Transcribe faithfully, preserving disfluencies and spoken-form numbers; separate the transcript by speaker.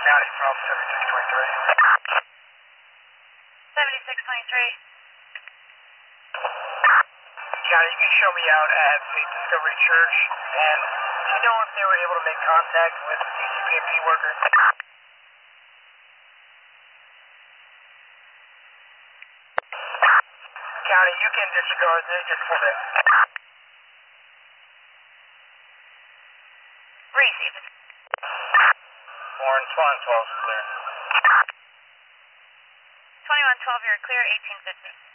Speaker 1: County from seventy-six twenty-three.
Speaker 2: seventy-six twenty-three.
Speaker 1: County, you can show me out at Faith Discovery Church, and do you know if they were able to make contact with the C C P M worker? County, you can disregard this just for the...
Speaker 2: Received.
Speaker 1: Warren, twenty-one twelve is clear.
Speaker 2: twenty-one twelve, you're clear, eighteen fifty.